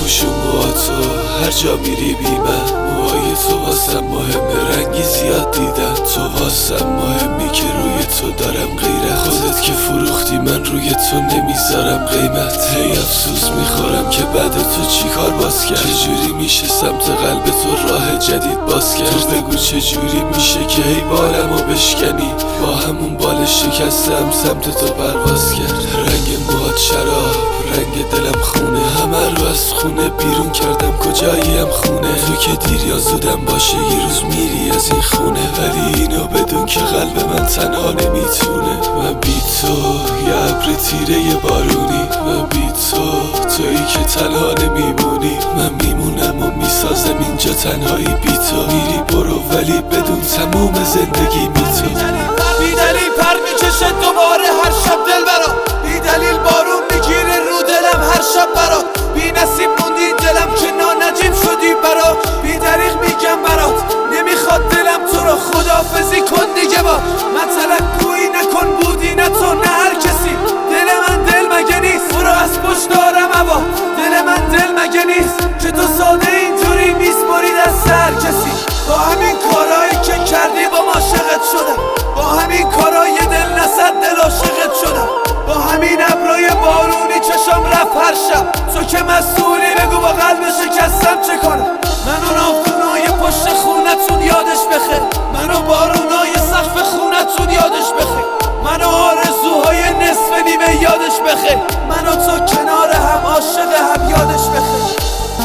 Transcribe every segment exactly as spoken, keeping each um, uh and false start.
میپوشم موهاتو هر جا میری بی من. موهای تو واسم مهمه، رنگی زیاد دیدم. تو واسم مهمی که روی تو دارم غیرت. خودت که فروختی من روی تو نمیذارم قیمت. هی افسوس میخورم که بعد تو چی کار باز کرد. چجوری میشه سمت قلب تو راه جدید باز کرد. تو بگو چجوری میشه که هی بالمو بشکنی. با همون بال شکستم سمت تو پرواز کرد. رنگ موهات شراب، رنگ دلم خونه. همه رو از خونه بیرون کردم، کجاییم خونه. تو که دیر یا زودم باشه یه روز میری از این خونه. ولی اینو بدون که قلب من تنها نمیتونه. من بی تو یه ابر تیره یه بارونی. من بی تو تویی که تنها نمیمونی. من میمونم و میسازم اینجا تنهایی بی تو. میری برو ولی بدون تموم زندگی بی تو. بی دلیل پر میکشه دوباره هر شب دل برا. بی دلیل بارون میگیره رو دلم هر شب برا. بی نصیب موندی دلم که نانجیب شدی برا. بی دریغ میگم برات نمیخواد دلم تو رو. خدافزی کن دیگه با مطلق گویی نکن. بودی نه تو نه هر کسی. دل من دل مگه نیست برو از پشت دارم هوا. دل من دل مگه نیست که تو ساده اینجوری میسپری دست هر کسی. با همین کارهایی که کردی با ما عاشقت شدم. با همین کارهای دل نصد دل عاشقت شدم. با همین ابرای بارونی چشم رفت هر شب. تو که مسئولی بگو با قلب شکستم چه کنم. منو ناخونای پشت خونتون یادش بخیر. منو بارونای سقف خونتون یادش بخیر. منو آرزوهای نصف نیمه یادش بخیر. منو تو کنار هم عاشق هم یادش بخیر.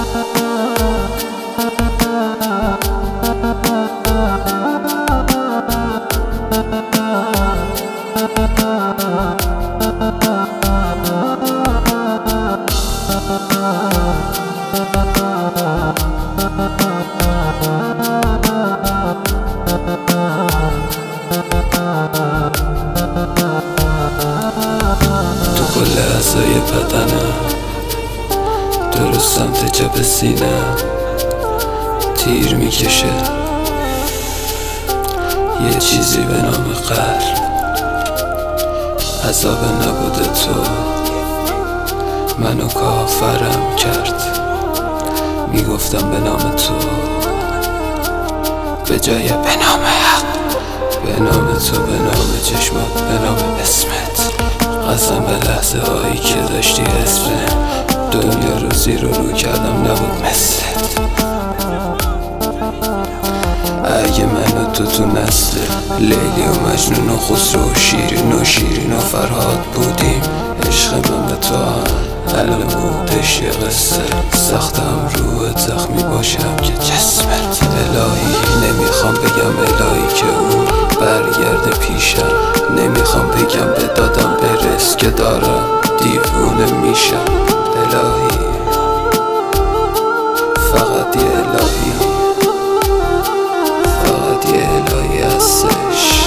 تو کل اعضای بدنم، درست سمت جب سینم تیر میکشه یه چیزی به نام قلب. عذاب نبوده تو منو کافرم کرد. میگفتم به نام تو به جای به نام حق. به نام تو، به نام چشمات، به نام اسمت. قسم به لحظه هایی که داشتی اسمت. دنیا رو زیر و رو کردم نبود مثلت. اگه من و تو تو نسل لیلی و مجنون و خسرو و شیرین و شیرین و فرهاد بودیم. عشق من به تو هم الان بودش یه قصه. سختم روح زخمی باشم که جسمت. الهی نمیخوام بگم الهی که اون برگرده پیشم. نمیخوام بگم به دادم برس که دارم دیوونه میشم. الهی فقط یه الهی، فقط یه الهی هستش.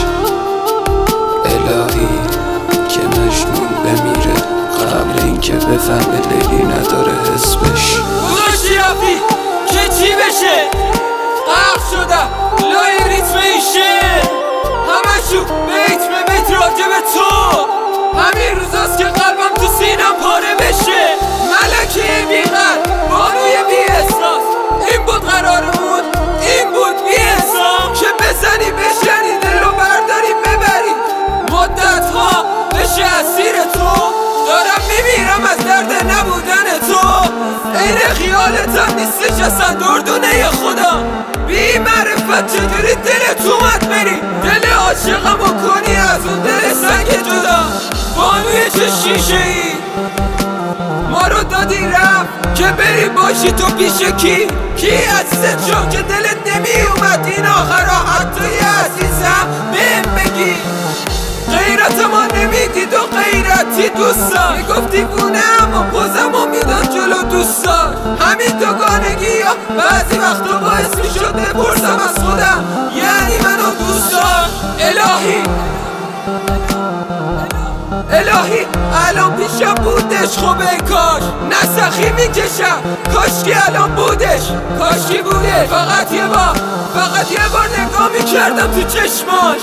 الهی که مجنون بمیره قبل اینکه بفهمه لیلی نداره حسبش. گذاشتی رفتی که چی بشه. غرق شدم لای ریتم ایشه. همشو بیت به بیت راجب تو. همین روزاست که قلبم تو سینم پاره بشه. ملکه بیقل بانوی بی احساس. این بود قرارمون، این بود بی حساب. که بزنی بشنی دل رو برداری ببری. مدت ها بشه اسیر تو. دارم میمیرم از درد نبودن تو. این خیالتم نیستش اصلا دردونه خدا. بی معرفت چجوری دلت اومد بری. دل عاشقمو کنی از اون دل سنگ جدا. بانوی چه شیشه ای ما رو دادی رفت که بری باشی تو پیش کی. کی عزیزت شد که دلت نمی اومد این آخرا حتی یه عزیزم بهم بگی. غیرت ما نمیدید و غیرتی دوستا. میگفتی بونه اما بازمو میداد جلو دوستا. همین دوگانگی ها بعضی وقتا باعث میشد بپرسم از خودم یعنی منو دوستا. الهی الهی الان پیشم بودش خوبه کاش. نسخی میکشم کاشکی الان بودش. کاشکی بوده فقط یه بار، فقط یه بار نگاه میکردم تو چشماش.